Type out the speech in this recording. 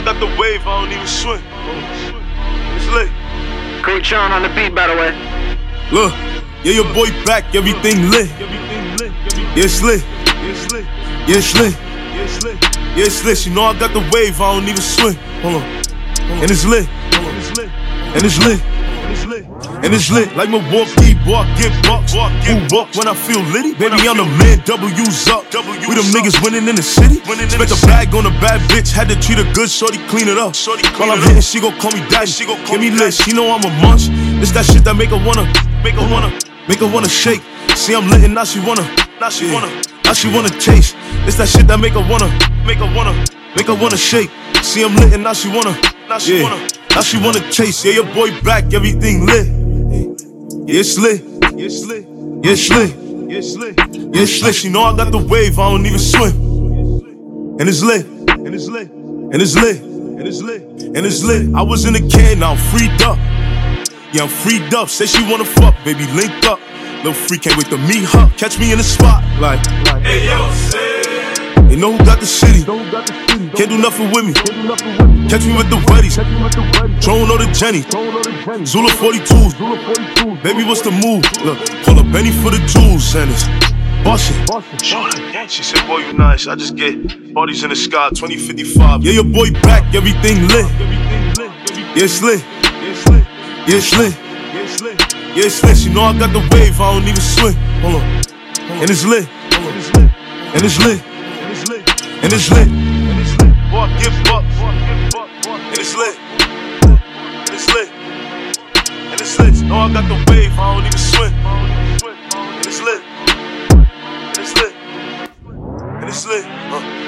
I got the wave, I don't even swim. It's lit. Coach Sean on the beat, by the way. Look, yeah, your boy back, everything lit. Yeah, it's lit. Yeah, it's lit. Yeah, it's lit. You know I got the wave, I don't even swim. Hold on. And it's lit. And it's lit. And it's lit. Like Milwaukee, boy, I get bucks. Who walk when I feel litty? Baby, I'm the man, W's up. We them niggas winning in the city. Spent a bag on a bad bitch, had to treat her good, shorty clean it up. While I'm hitting, she gon' call me daddy. Give me lit, she know I'm a munch. It's that shit that make her wanna shake. See, I'm lit and now she wanna taste. It's that shit that make her wanna shake. See, I'm lit and now she wanna taste. Yeah, your boy back, everything lit. Yeah, it's lit. Yeah, it's lit. Yeah, it's lit. You know I got the wave, I don't even swim. And it's lit. And it's lit. And it's lit. And it's lit. And it's lit. I was in the can, now I'm freed up. Yeah, I'm freed up. Say she wanna fuck, baby, link up. Little freak can't wait to meet her. Catch me in the spot, like Hey yo, say. they know who got the city. Can't do nothing with me. Catch me with the weddies. Drone or the Jenny. Zula 42s. Baby, what's the move? Look, call up Benny for the jewels. And it's bustin'. She said, boy, you nice. I just get parties in the sky, 2055. Yeah, your boy back, everything lit. Yeah, it's lit. Yeah, it's lit. Yeah, it's lit. You know I got the wave, I don't even swim. Hold on. And it's lit. And it's lit. And it's lit. Boy, give up. And it's lit. And it's lit. And it's lit. You know I got the wave, I don't even swim. And it's lit. And it's lit. And it's lit.